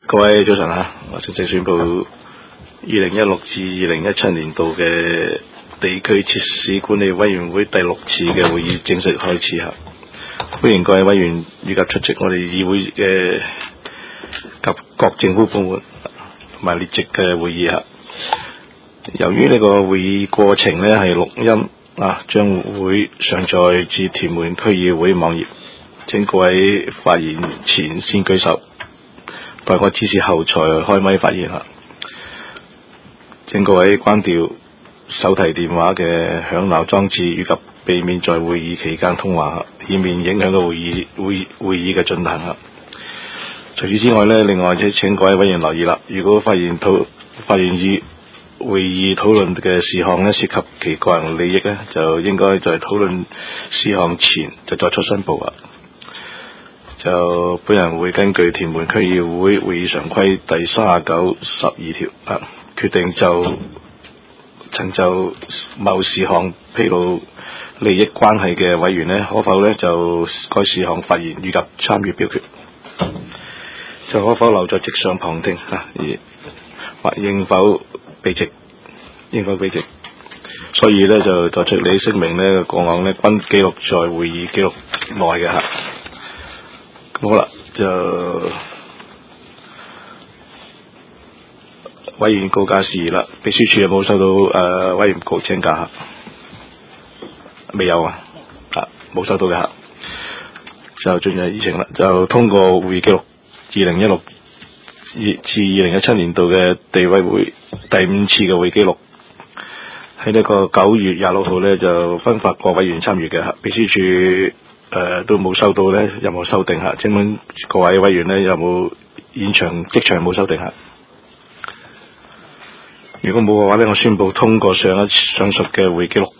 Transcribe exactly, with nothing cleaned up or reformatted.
各位早晨啊！我正式宣布，二零一六至二零一七年度嘅地區設施管理委員會第六次嘅會議正式開始啊！歡迎各位委員以及出席我哋議會嘅及各政府部門同埋列席嘅會議啊！由於呢個會議過程呢係錄音啊，將會上載至屯門區議會網頁，請各位發言前先舉手。待我指示後才開咪發言啦。請各位關掉手提電話嘅響鬧裝置，以及避免在會議期間通話，以免影響到會議會會議嘅進行啦。除此之外呢，另外即請各位委員留意啦。如果發現討發現與會議討論嘅事項呢涉及其個人利益呢，就應該在討論事項前就作出申報啦。就本人會根據屯門區議會會議常規第三十九、十二條啊，決定就曾就某事項披露利益關係嘅委員呢，可否呢就該事項發言以及參與表決，就可否留在席上旁聽啊，而或應否避席，應否避席。所以呢，就作出你聲明呢個案呢均記錄在會議記錄內嘅嚇。好啦，就委員告假事宜啦。秘書處有冇收到誒、呃、委員告請假嚇？未有啊，啊冇收到嘅嚇。就進入議程啦，就通過會議記錄二零一六至二零一七年度嘅地委會第五次嘅會議記錄，喺呢個九月廿六號呢，就分發各委員參與嘅嚇。秘書處誒、呃，都冇收到呢任何修訂吓，請問各位委員呢有冇現場即場冇修訂吓？如果冇嘅話呢，我宣布通過上一上述嘅會議記錄。